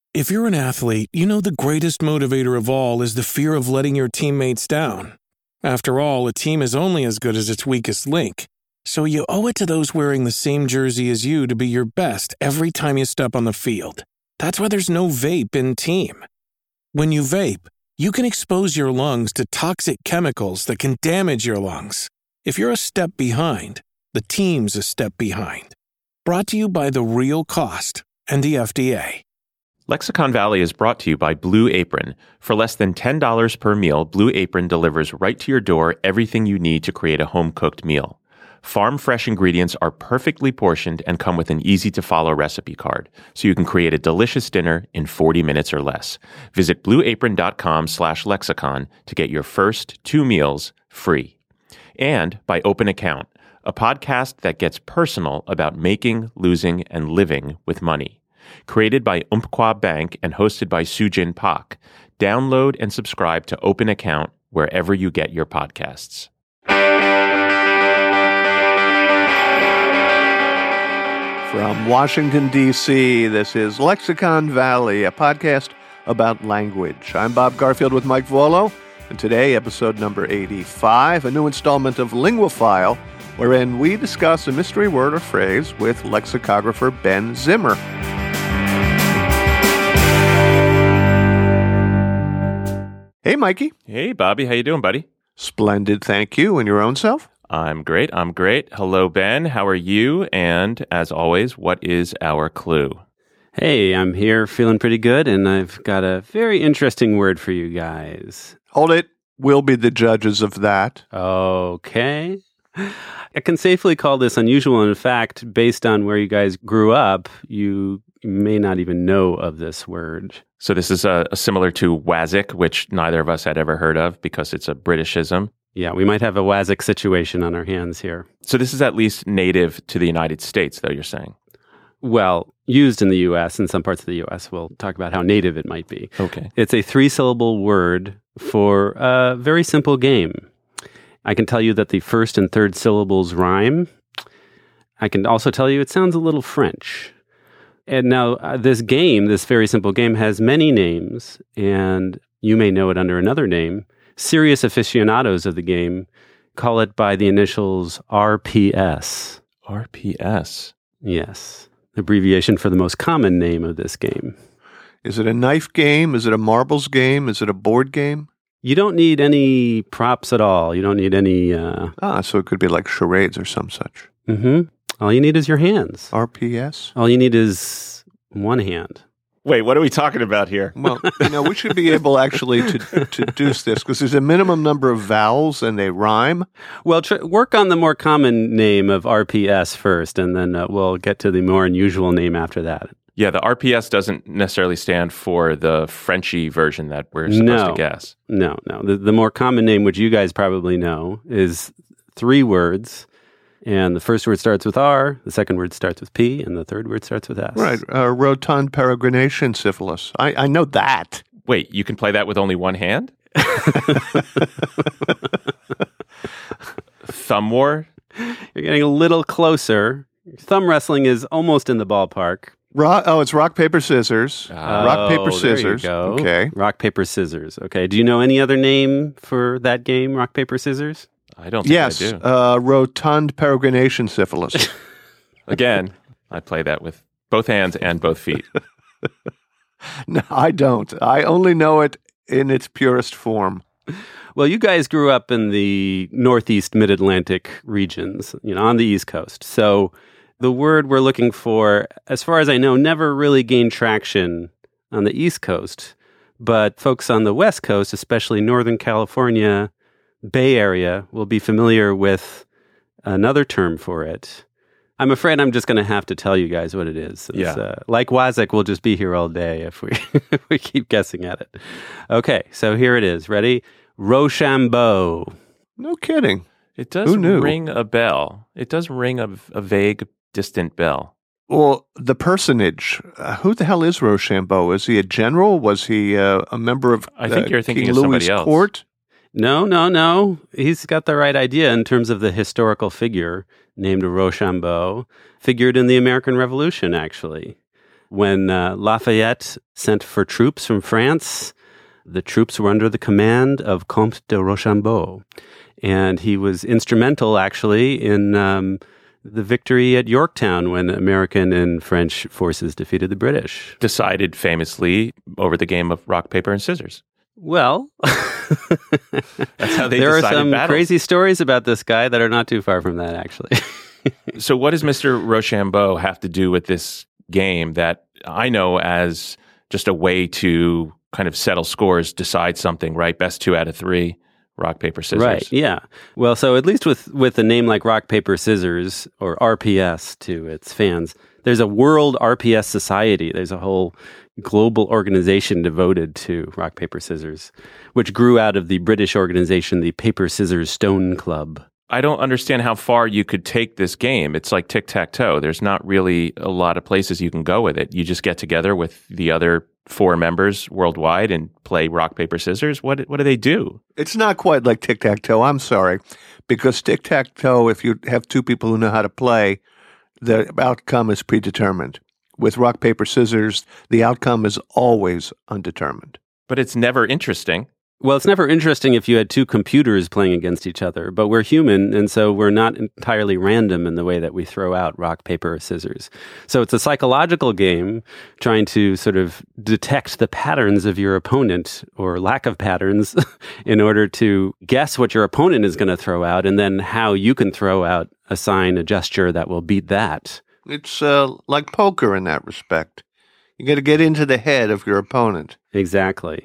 If you're an athlete, you know the greatest motivator of all is the fear of letting your teammates down. After all, a team is only as good as its weakest link. So you owe it to those wearing the same jersey as you to be your best every time you step on the field. That's why there's no vape in team. When you vape, you can expose your lungs to toxic chemicals that can damage your lungs. If you're a step behind, the team's a step behind. Brought to you by The Real Cost and the FDA. Lexicon Valley is brought to you by Blue Apron. For less than $10 per meal, Blue Apron delivers right to your door everything you need to create a home-cooked meal. Farm-fresh ingredients are perfectly portioned and come with an easy-to-follow recipe card, so you can create a delicious dinner in 40 minutes or less. Visit blueapron.com/lexicon to get your first 2 meals free. And by Open Account, a podcast that gets personal about making, losing, and living with money. Created by Umpqua Bank and hosted by Sujin Pak. Download and subscribe to Open Account wherever you get your podcasts. From Washington, D.C., this is Lexicon Valley, a podcast about language. I'm Bob Garfield with Mike Vuolo, and today, episode number 85, a new installment of Linguaphile, wherein we discuss a mystery word or phrase with lexicographer Ben Zimmer. Hey, Mikey. Hey, Bobby. How you doing, buddy? Splendid, thank you. And your own self? I'm great. Hello, Ben. How are you? And as always, what is our clue? Hey, I'm here feeling pretty good, and I've got a very interesting word for you guys. Hold it. We'll be the judges of that. Okay. I can safely call this unusual. In fact, based on where you guys grew up, you may not even know of this word. So this is similar to Wazik, which neither of us had ever heard of because it's a Britishism. Yeah, we might have a Wazik situation on our hands here. So this is at least native to the United States, though, you're saying? Well, used in the U.S., in some parts of the U.S. We'll talk about how native it might be. Okay. It's a 3-syllable word for a very simple game. I can tell you that the first and third syllables rhyme. I can also tell you it sounds a little French. And now this game, this very simple game, has many names, and you may know it under another name. Serious aficionados of the game call it by the initials RPS. RPS? Yes, abbreviation for the most common name of this game. Is it a knife game? Is it a marbles game? Is it a board game? You don't need any props at all. You don't need any... So it could be like charades or some such. Mm-hmm. All you need is your hands. RPS? All you need is one hand. Wait, what are we talking about here? Well, we should be able actually to deduce this because there's a minimum number of vowels and they rhyme. Well, work on the more common name of RPS first, and then we'll get to the more unusual name after that. Yeah, the RPS doesn't necessarily stand for the Frenchy version that we're supposed to guess. No. The more common name, which you guys probably know, is 3 words. And the first word starts with R, the second word starts with P, and the third word starts with S. Right, rotund peregrination syphilis. I know that. Wait, you can play that with only one hand? Thumb war? You're getting a little closer. Thumb wrestling is almost in the ballpark. It's rock, paper, scissors. Rock, paper, scissors. There you go. Okay. Rock, paper, scissors. Okay. Do you know any other name for that game, rock, paper, scissors? I don't think I do. Yes, rotund peregrination syphilis. Again, I play that with both hands and both feet. No, I don't. I only know it in its purest form. Well, you guys grew up in the Northeast Mid-Atlantic regions, on the East Coast. So the word we're looking for, as far as I know, never really gained traction on the East Coast. But folks on the West Coast, especially Northern California, Bay Area, will be familiar with another term for it. I'm afraid I'm just going to have to tell you guys what it is. Since, like Wazik, we'll just be here all day if we keep guessing at it. Okay, so here it is. Ready? Rochambeau. No kidding. It does ring a bell. It does ring a vague, distant bell. Well, the personage, who the hell is Rochambeau? Is he a general? Was he a member of I think you're thinking King of Louis' somebody else. court? No. He's got the right idea in terms of the historical figure named Rochambeau. Figured in the American Revolution, actually. When Lafayette sent for troops from France, the troops were under the command of Comte de Rochambeau. And he was instrumental, actually, in the victory at Yorktown when American and French forces defeated the British. Decided famously over the game of rock, paper, and scissors. Well, that's how they there are decided some battles. crazy stories about this guy that are not too far from that, actually. So what does Mr. Rochambeau have to do with this game that I know as just a way to kind of settle scores, decide something, right? Best 2 out of 3, rock, paper, scissors. Right, yeah. Well, so at least with a name like Rock, Paper, Scissors, or RPS to its fans, there's a World RPS Society. There's a whole global organization devoted to rock, paper, scissors, which grew out of the British organization, the Paper, Scissors, Stone Club. I don't understand how far you could take this game. It's like tic-tac-toe. There's not really a lot of places you can go with it. You just get together with the other 4 members worldwide and play rock, paper, scissors. What do they do? It's not quite like tic-tac-toe, I'm sorry, because tic-tac-toe, if you have 2 people who know how to play, the outcome is predetermined. With rock, paper, scissors, the outcome is always undetermined. But it's never interesting. Well, it's never interesting if you had 2 computers playing against each other, but we're human, and so we're not entirely random in the way that we throw out rock, paper, or scissors. So it's a psychological game trying to sort of detect the patterns of your opponent, or lack of patterns, in order to guess what your opponent is going to throw out, and then how you can throw out a sign, a gesture that will beat that. It's like poker in that respect. You got to get into the head of your opponent. Exactly.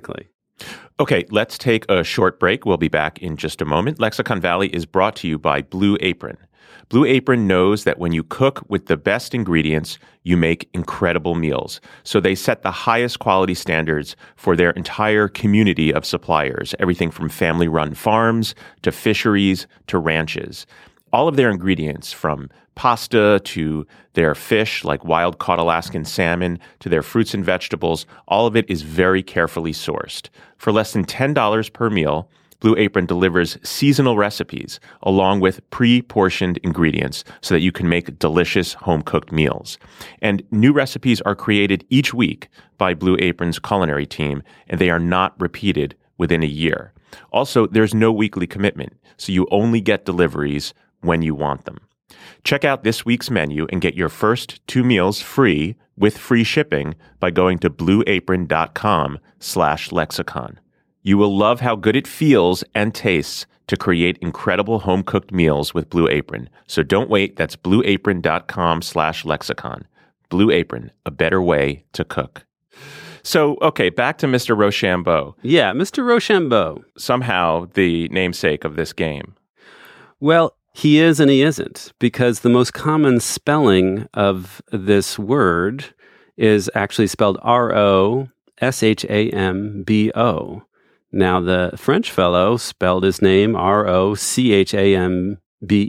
Okay, let's take a short break. We'll be back in just a moment. Lexicon Valley is brought to you by Blue Apron. Blue Apron knows that when you cook with the best ingredients, you make incredible meals. So they set the highest quality standards for their entire community of suppliers, everything from family-run farms to fisheries to ranches. All of their ingredients, from pasta to their fish like wild-caught Alaskan salmon to their fruits and vegetables, all of it is very carefully sourced. For less than $10 per meal, Blue Apron delivers seasonal recipes along with pre-portioned ingredients so that you can make delicious home-cooked meals. And new recipes are created each week by Blue Apron's culinary team, and they are not repeated within a year. Also, there's no weekly commitment, so you only get deliveries when you want them. Check out this week's menu and get your first 2 meals free with free shipping by going to blueapron.com/lexicon. You will love how good it feels and tastes to create incredible home-cooked meals with Blue Apron. So don't wait. That's blueapron.com/lexicon. Blue Apron, a better way to cook. So, okay, back to Mr. Rochambeau. Yeah, Mr. Rochambeau. Somehow the namesake of this game. Well, he is and he isn't, because the most common spelling of this word is actually spelled Roshambo. Now, the French fellow spelled his name Rochambeau.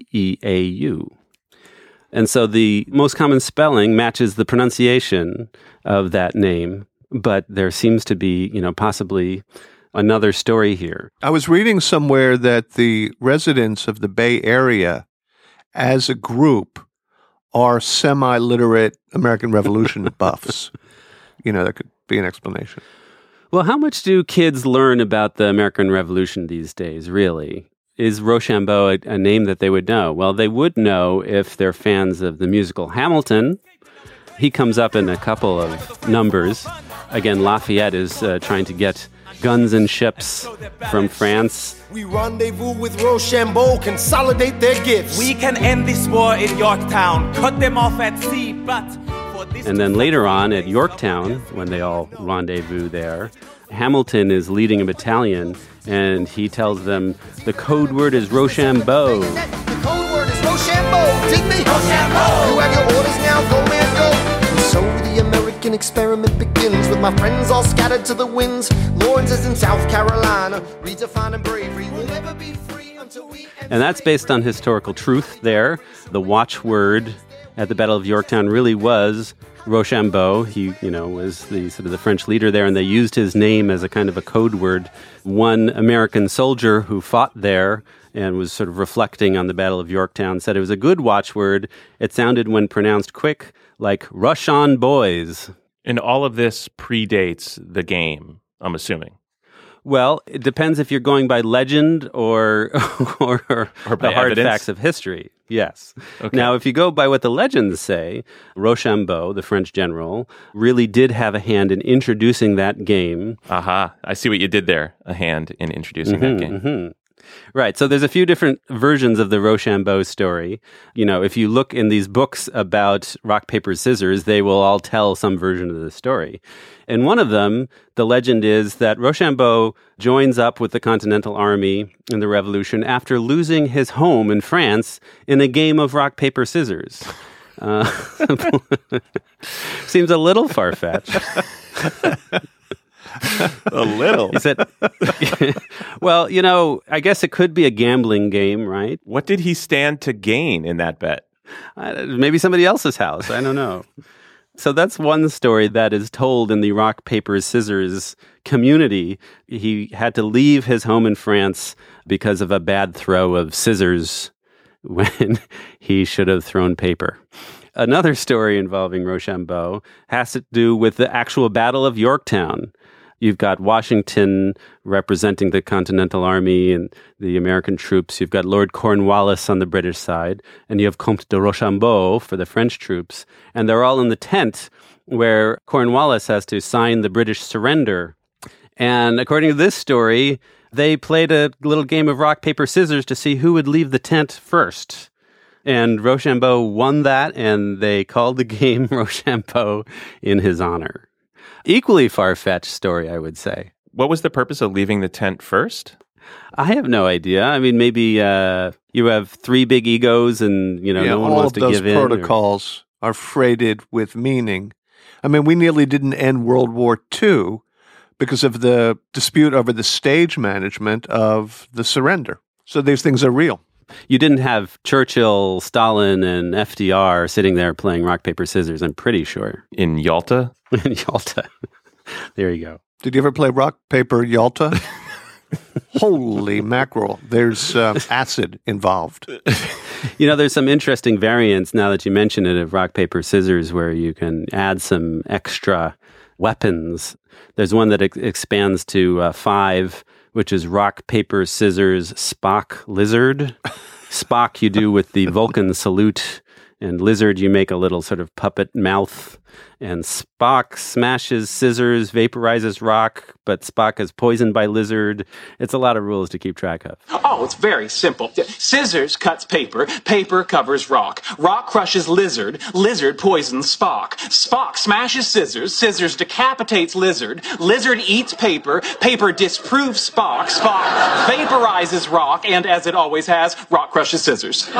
And so the most common spelling matches the pronunciation of that name, but there seems to be, possibly another story here. I was reading somewhere that the residents of the Bay Area, as a group, are semi-literate American Revolution buffs. That could be an explanation. Well, how much do kids learn about the American Revolution these days, really? Is Rochambeau a name that they would know? Well, they would know if they're fans of the musical Hamilton. He comes up in a couple of numbers. Again, Lafayette is trying to get guns and ships from France. We rendezvous with Rochambeau, consolidate their gifts. We can end this war in Yorktown, cut them off at sea, but for this... And then later on at Yorktown, when they all rendezvous there, Hamilton is leading a battalion, and he tells them the code word is Rochambeau. The code word is Rochambeau. Dig me? Rochambeau. You have your orders now, go man, go. And so the American experiment begins with my friends all scattered to the winds. Lawrence is in South Carolina, redefining bravery. We'll never be free until we... And that's based on historical truth there. The watchword at the Battle of Yorktown really was Rochambeau. He, was the sort of the French leader there, and they used his name as a kind of a code word. One American soldier who fought there and was sort of reflecting on the Battle of Yorktown said it was a good watchword. It sounded, when pronounced quick, like Rush On Boys. And all of this predates the game, I'm assuming. Well, it depends if you're going by legend or or by the hard evidence? facts of history. Yes. Okay. Now, if you go by what the legends say, Rochambeau, the French general, really did have a hand in introducing that game. Aha, I see what you did there, a hand in introducing that game. Right. So there's a few different versions of the Rochambeau story. You know, if you look in these books about rock, paper, scissors, they will all tell some version of the story. In one of them, the legend is that Rochambeau joins up with the Continental Army in the Revolution after losing his home in France in a game of rock, paper, scissors. Seems a little far-fetched. A little. He said, well, you know, I guess it could be a gambling game, right? What did he stand to gain in that bet? Maybe somebody else's house. I don't know. So that's one story that is told in the rock, paper, scissors community. He had to leave his home in France because of a bad throw of scissors when he should have thrown paper. Another story involving Rochambeau has to do with the actual Battle of Yorktown. You've got Washington representing the Continental Army and the American troops. You've got Lord Cornwallis on the British side, and you have Comte de Rochambeau for the French troops. And they're all in the tent where Cornwallis has to sign the British surrender. And according to this story, they played a little game of rock, paper, scissors to see who would leave the tent first. And Rochambeau won that, and they called the game Rochambeau in his honor. Equally far-fetched story, I would say. What was the purpose of leaving the tent first? I have no idea. I mean, maybe you have three big egos and, you know, no one wants to give in. All of those protocols are freighted with meaning. I mean, we nearly didn't end World War II because of the dispute over the stage management of the surrender. So these things are real. You didn't have Churchill, Stalin, and FDR sitting there playing rock, paper, scissors, I'm pretty sure. In Yalta? In Yalta. There you go. Did you ever play rock, paper, Yalta? Holy mackerel. There's acid involved. You know, there's some interesting variants, now that you mention it, of rock, paper, scissors, where you can add some extra weapons. There's one that expands to 5, which is rock, paper, scissors, Spock, lizard. Spock you do with the Vulcan salute, and lizard you make a little sort of puppet mouth. And Spock smashes scissors, vaporizes rock, but Spock is poisoned by lizard. It's a lot of rules to keep track of. Oh, it's very simple. Scissors cuts paper, paper covers rock. Rock crushes lizard, lizard poisons Spock. Spock smashes scissors, scissors decapitates lizard, lizard eats paper, paper disproves Spock, Spock vaporizes rock, and as it always has, rock crushes scissors.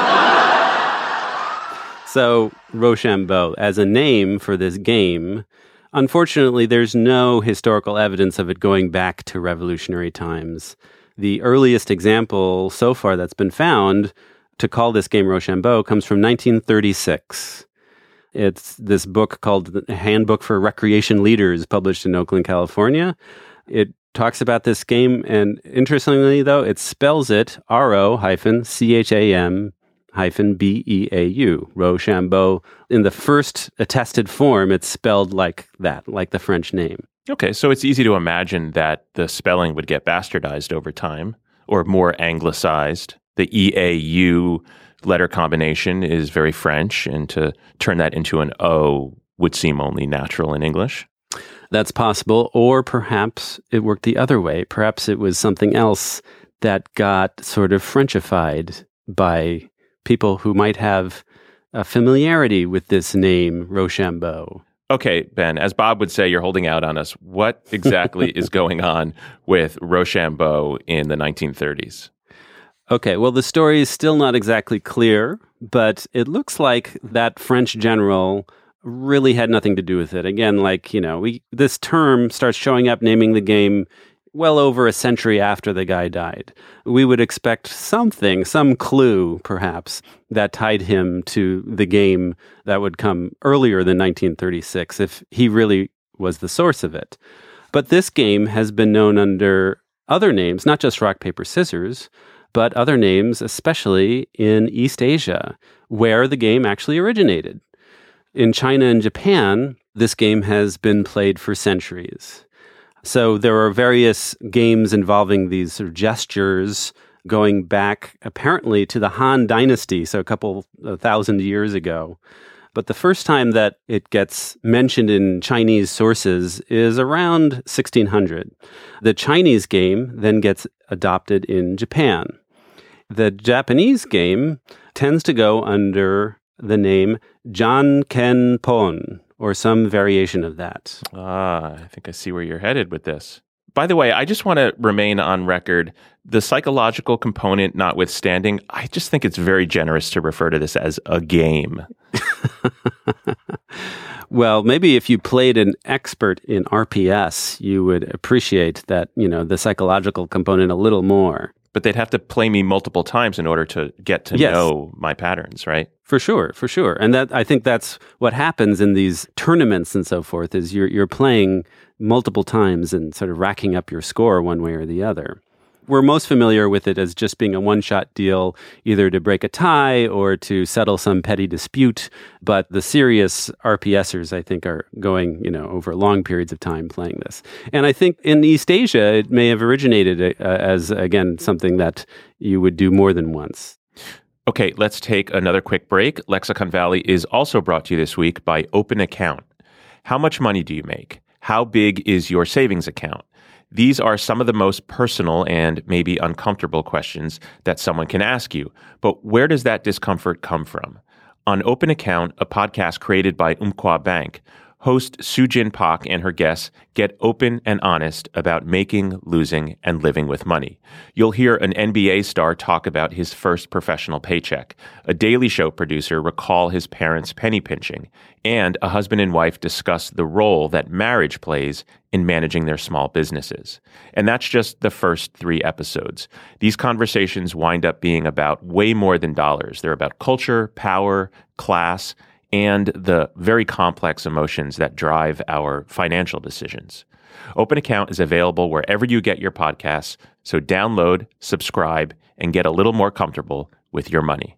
So, Rochambeau, as a name for this game, unfortunately, there's no historical evidence of it going back to revolutionary times. The earliest example so far that's been found to call this game Rochambeau comes from 1936. It's this book called The Handbook for Recreation Leaders, published in Oakland, California. It talks about this game, and interestingly, though, it spells it RO-CHAM -BEAU, Rochambeau. In the first attested form, it's spelled like that, like the French name. Okay, so it's easy to imagine that the spelling would get bastardized over time, or more anglicized. The EAU letter combination is very French, and to turn that into an O would seem only natural in English. That's possible, or perhaps it worked the other way. Perhaps it was something else that got sort of Frenchified by people who might have a familiarity with this name, Rochambeau. Okay, Ben, as Bob would say, you're holding out on us. What exactly is going on with Rochambeau in the 1930s? Okay, well, the story is still not exactly clear, but it looks like that French general really had nothing to do with it. Again, like, you know, this term starts showing up naming the game well over a century after the guy died. We would expect something, some clue, perhaps, that tied him to the game that would come earlier than 1936 if he really was the source of it. But this game has been known under other names, not just rock, paper, scissors, but other names, especially in East Asia, where the game actually originated. in China and Japan, this game has been played for centuries. So there are various games involving these sort of gestures going back apparently to the Han Dynasty, so a couple thousand years ago. But the first time that it gets mentioned in Chinese sources is around 1600. The Chinese game then gets adopted in Japan. The Japanese game tends to go under the name Jankenpon, or some variation of that. I think I see where you're headed with this. By the way, I just want to remain on record. The psychological component notwithstanding, I just think it's very generous to refer to this as a game. Well, maybe if you played an expert in RPS, you would appreciate that, the psychological component a little more. But they'd have to play me multiple times in order to get to know my patterns, right? For sure. And I think that's what happens in these tournaments and so forth, is you're playing multiple times and sort of racking up your score one way or the other. We're most familiar with it as just being a one-shot deal, either to break a tie or to settle some petty dispute. But the serious RPSers, I think, are going, over long periods of time playing this. And I think in East Asia, it may have originated as, again, something that you would do more than once. Okay, let's take another quick break. Lexicon Valley is also brought to you this week by Open Account. How much money do you make? How big is your savings account? These are some of the most personal and maybe uncomfortable questions that someone can ask you. But where does that discomfort come from? On Open Account, a podcast created by Umpqua Bank, host Sujin Pak and her guests get open and honest about making, losing, and living with money. You'll hear an NBA star talk about his first professional paycheck, a Daily Show producer recall his parents' penny pinching, and a husband and wife discuss the role that marriage plays in managing their small businesses. And that's just the first 3 episodes. These conversations wind up being about way more than dollars. They're about culture, power, class, and the very complex emotions that drive our financial decisions. Open Account is available wherever you get your podcasts, so download, subscribe, and get a little more comfortable with your money.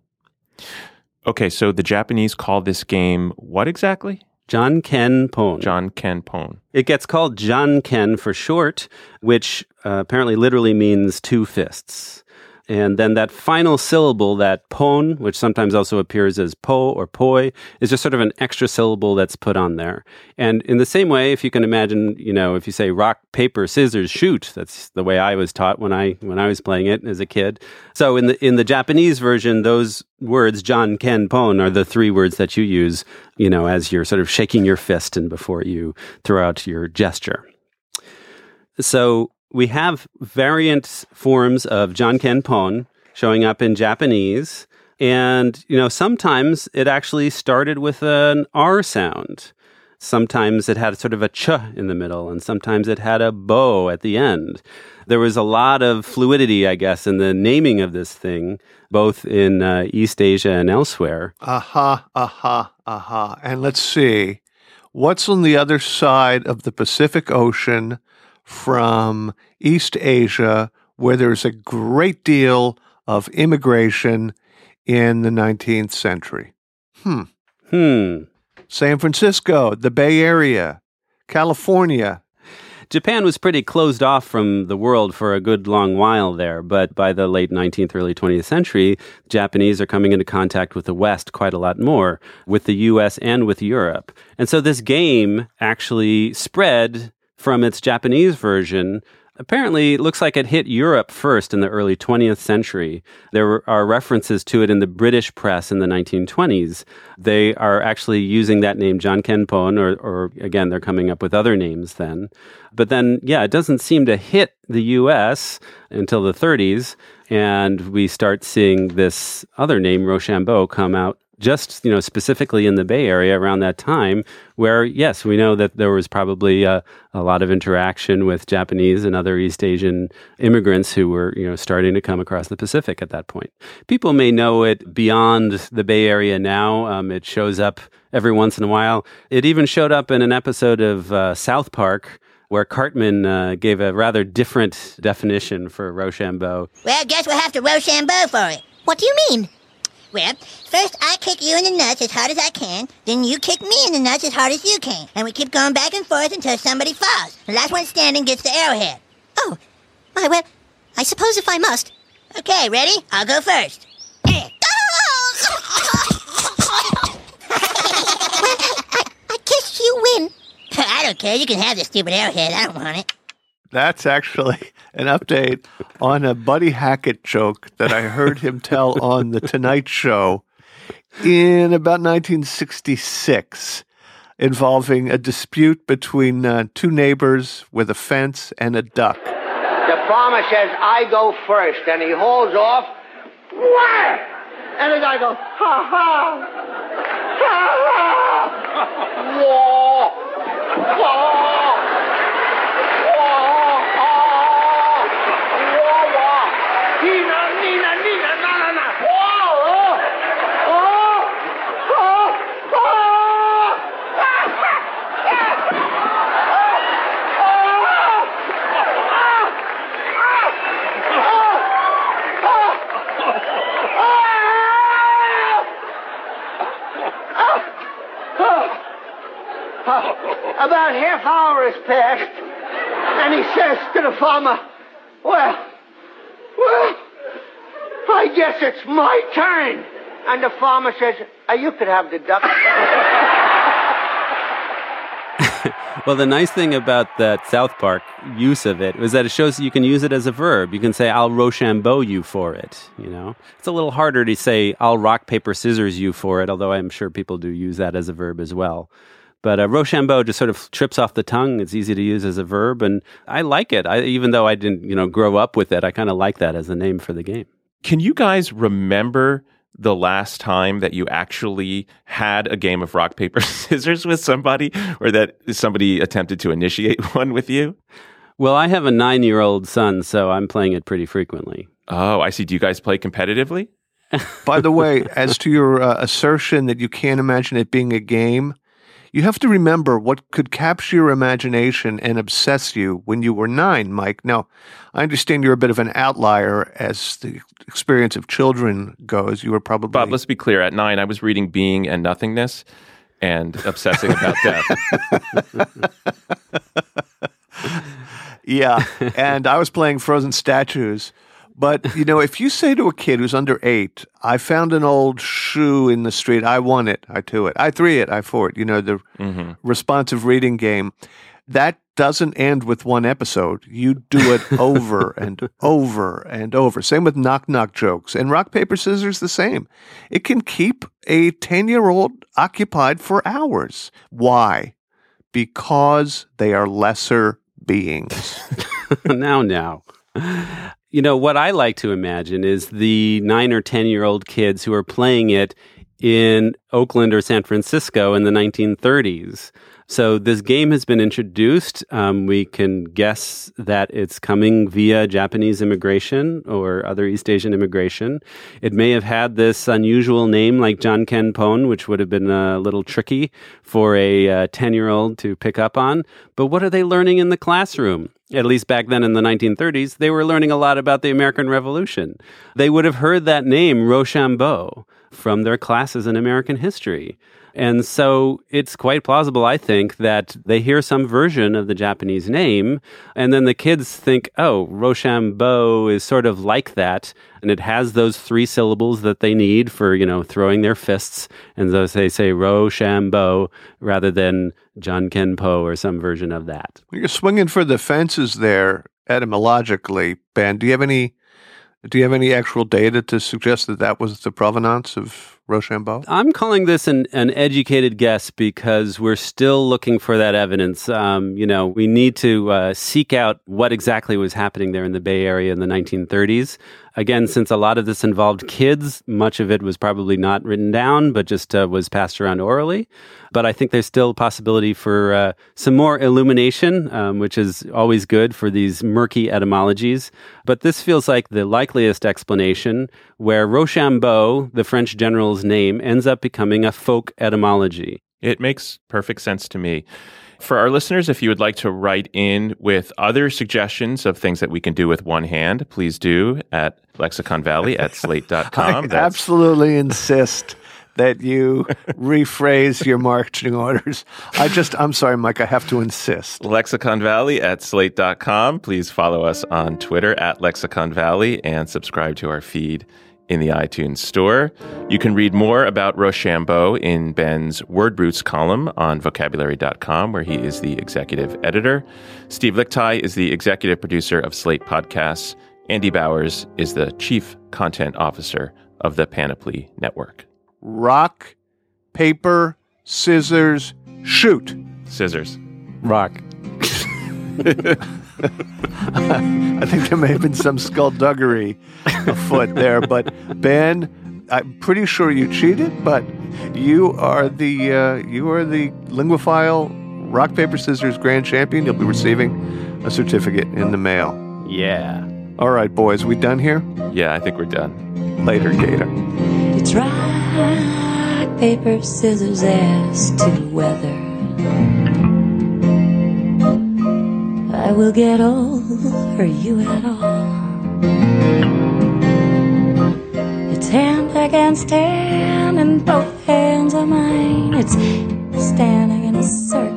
Okay, so the Japanese call this game what exactly? Jankenpon. Jankenpon. It gets called Janken for short, which apparently literally means 2 fists. And then that final syllable, that pon, which sometimes also appears as po or poi, is just sort of an extra syllable that's put on there. And in the same way, if you can imagine, if you say rock, paper, scissors, shoot, that's the way I was taught when I was playing it as a kid. So in the Japanese version, those words, Jan, Ken, Pon, are the 3 words that you use, as you're sort of shaking your fist and before you throw out your gesture. So we have variant forms of Jankenpon showing up in Japanese. And, sometimes it actually started with an R sound. Sometimes it had sort of a ch in the middle, and sometimes it had a bo at the end. There was a lot of fluidity, I guess, in the naming of this thing, both in East Asia and elsewhere. And let's see, what's on the other side of the Pacific Ocean from East Asia, where there's a great deal of immigration in the 19th century? San Francisco, the Bay Area, California. Japan was pretty closed off from the world for a good long while there, but by the late 19th, early 20th century, Japanese are coming into contact with the West quite a lot more, with the U.S. and with Europe. And so this game actually spread from its Japanese version. Apparently, it looks like it hit Europe first in the early 20th century. There are references to it in the British press in the 1920s. They are actually using that name, Jankenpon, or again, they're coming up with other names then. But then, it doesn't seem to hit the U.S. until the 30s, and we start seeing this other name, Rochambeau, come out just, specifically in the Bay Area around that time, where, yes, we know that there was probably a lot of interaction with Japanese and other East Asian immigrants who were, starting to come across the Pacific at that point. People may know it beyond the Bay Area now. It shows up every once in a while. It even showed up in an episode of South Park, where Cartman gave a rather different definition for Rochambeau. Well, guess we'll have to Rochambeau for it. What do you mean? Well, first I kick you in the nuts as hard as I can, then you kick me in the nuts as hard as you can, and we keep going back and forth until somebody falls. The last one standing gets the arrowhead. Oh, well, I suppose if I must. Okay, ready? I'll go first. I guess you win. I don't care. You can have the stupid arrowhead. I don't want it. That's actually an update on a Buddy Hackett joke that I heard him tell on The Tonight Show in about 1966, involving a dispute between two neighbors with a fence and a duck. The farmer says, I go first, and he hauls off. Whack! And the guy goes, ha ha! Ha ha! Whoa! Whoa! About half hour has passed, and he says to the farmer, well, I guess it's my turn. And the farmer says, you could have the duck. Well, the nice thing about that South Park use of it was that it shows you can use it as a verb. You can say, I'll Rochambeau you for it, you know. It's a little harder to say, I'll rock, paper, scissors you for it, although I'm sure people do use that as a verb as well. But Rochambeau just sort of trips off the tongue. It's easy to use as a verb, and I like it. Even though I didn't, grow up with it, I kind of like that as a name for the game. Can you guys remember the last time that you actually had a game of rock, paper, scissors with somebody, or that somebody attempted to initiate one with you? Well, I have a 9-year-old son, so I'm playing it pretty frequently. Oh, I see. Do you guys play competitively? By the way, as to your assertion that you can't imagine it being a game, you have to remember what could capture your imagination and obsess you when you were 9, Mike. Now, I understand you're a bit of an outlier as the experience of children goes. You were probably... Bob, let's be clear. At 9, I was reading Being and Nothingness and obsessing about death. Yeah, and I was playing Frozen Statues. But, if you say to a kid who's under 8, I found an old shoe in the street, I won it, I 2 it, I 3 it, I 4 it, the responsive reading game, that doesn't end with one episode. You do it over and over and over. Same with knock-knock jokes. And rock, paper, scissors, the same. It can keep a 10-year-old occupied for hours. Why? Because they are lesser beings. Now. What I like to imagine is the 9 or 10-year-old kids who are playing it in Oakland or San Francisco in the 1930s. So this game has been introduced. We can guess that it's coming via Japanese immigration or other East Asian immigration. It may have had this unusual name like Jankenpon, which would have been a little tricky for a 10-year-old to pick up on. But what are they learning in the classroom? At least back then in the 1930s, they were learning a lot about the American Revolution. They would have heard that name, Rochambeau, from their classes in American history. And so it's quite plausible, I think, that they hear some version of the Japanese name, and then the kids think, oh, Rochambeau is sort of like that, and it has those 3 syllables that they need for, throwing their fists, and so they say Rochambeau rather than Jankenpo or some version of that. You're swinging for the fences there, etymologically, Ben. Do you have any actual data to suggest that that was the provenance of Rochambeau? I'm calling this an educated guess because we're still looking for that evidence. We need to seek out what exactly was happening there in the Bay Area in the 1930s. Again, since a lot of this involved kids, much of it was probably not written down, but just was passed around orally. But I think there's still a possibility for some more illumination, which is always good for these murky etymologies. But this feels like the likeliest explanation, where Rochambeau, the French general's name, ends up becoming a folk etymology. It makes perfect sense to me. For our listeners, if you would like to write in with other suggestions of things that we can do with one hand, please do at lexiconvalley@slate.com. I absolutely insist that you rephrase your marching orders. I'm sorry, Mike, I have to insist. lexiconvalley@slate.com. Please follow us on Twitter @lexiconvalley and subscribe to our feed in the iTunes store. You can read more about Rochambeau in Ben's Word Roots column on vocabulary.com, where he is the executive editor. Steve Lickteig is the executive producer of Slate Podcasts. Andy Bowers is the chief content officer of the Panoply Network. Rock, paper, scissors, shoot. Scissors. Rock. I think there may have been some skullduggery afoot there, but Ben, I'm pretty sure you cheated, but you are the Linguaphile rock, paper, scissors grand champion. You'll be receiving a certificate in the mail. Yeah. All right, boys, we done here? Yeah, I think we're done. Later, Gator. It's rock, paper, scissors as to whether I will get old or you at all. It's hand against hand and both hands are mine. It's standing in a circle